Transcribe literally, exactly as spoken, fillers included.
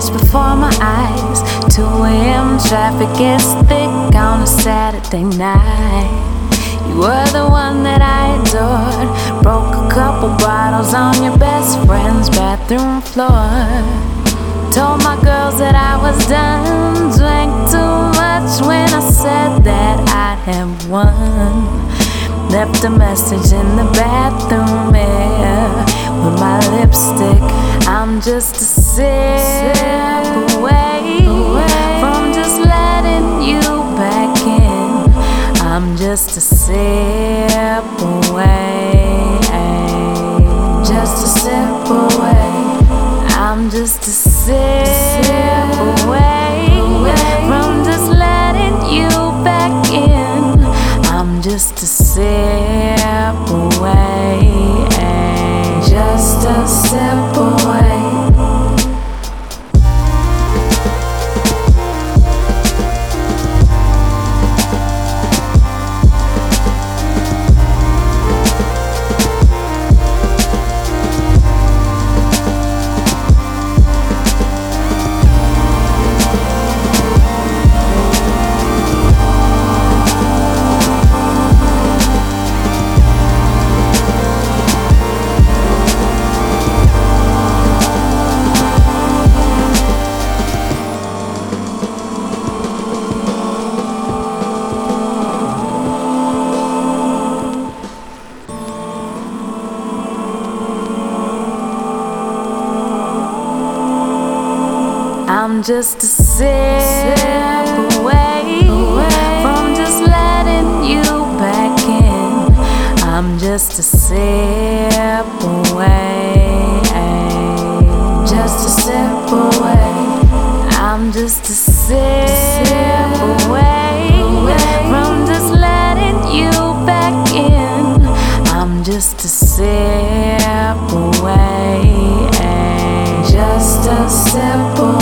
flash before my eyes. two a.m. traffic gets thick on a Saturday night. You were the one that I adored. Broke a couple bottles on your best friend's bathroom floor. Told my girls that I was done. Drank too much when I said that I had won. Left a message in the bathroom mirror with my lipstick. I'm just a sip away from just letting you back in. I'm just a sip away, just a sip away. I'm just a sip away from just letting you back in. I'm just a sip away, just a sip away. I'm just a sip away from just letting you back in. I'm just a sip away, just a sip away. I'm just a sip away from just letting you back in. I'm just a sip away, just a sip away.